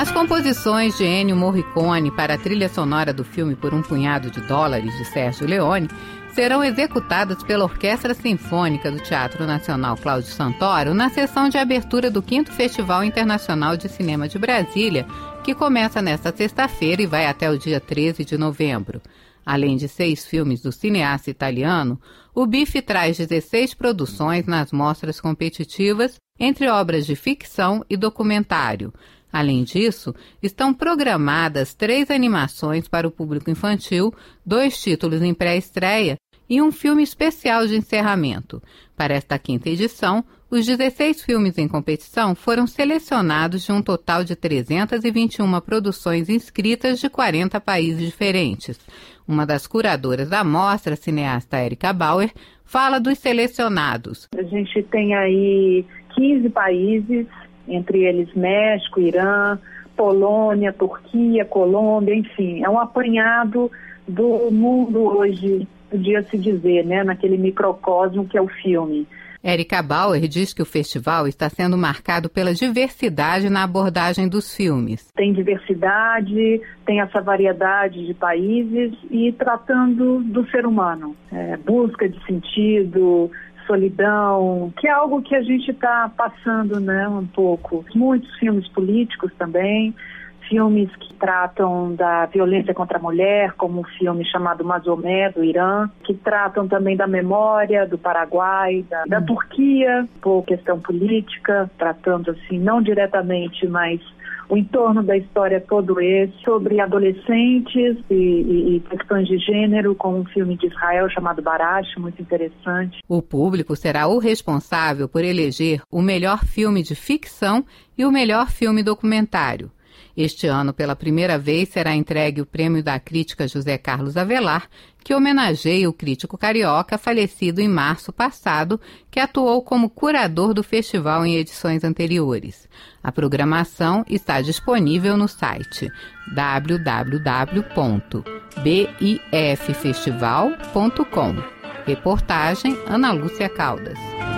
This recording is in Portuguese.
As composições de Ennio Morricone para a trilha sonora do filme Por um Punhado de Dólares, de Sérgio Leone, serão executadas pela Orquestra Sinfônica do Teatro Nacional Cláudio Santoro na sessão de abertura do 5º Festival Internacional de Cinema de Brasília, que começa nesta sexta-feira e vai até o dia 13 de novembro. Além de 6 filmes do cineasta italiano, o BIF traz 16 produções nas mostras competitivas, entre obras de ficção e documentário. Além disso, estão programadas 3 animações para o público infantil, 2 títulos em pré-estreia e um filme especial de encerramento. Para esta 5ª edição, os 16 filmes em competição foram selecionados de um total de 321 produções inscritas de 40 países diferentes. Uma das curadoras da mostra, a cineasta Erika Bauer, fala dos selecionados. A gente tem aí 15 países, entre eles México, Irã, Polônia, Turquia, Colômbia, enfim, é um apanhado do mundo hoje, podia-se dizer, né, naquele microcosmo que é o filme. Erika Bauer diz que o festival está sendo marcado pela diversidade na abordagem dos filmes. Tem diversidade, tem essa variedade de países e tratando do ser humano, busca de sentido, solidão, que é algo que a gente está passando, né, um pouco. Muitos filmes políticos também, filmes que tratam da violência contra a mulher, como um filme chamado Mazomé, do Irã, que tratam também da memória do Paraguai, da Turquia, por questão política, tratando assim, não diretamente, mas o entorno da história todo esse, sobre adolescentes e questões de gênero, com um filme de Israel chamado Barash, muito interessante. O público será o responsável por eleger o melhor filme de ficção e o melhor filme documentário. Este ano, pela primeira vez, será entregue o Prêmio da Crítica José Carlos Avelar, que homenageia o crítico carioca falecido em março passado, que atuou como curador do festival em edições anteriores. A programação está disponível no site www.biffestival.com. Reportagem Ana Lúcia Caldas.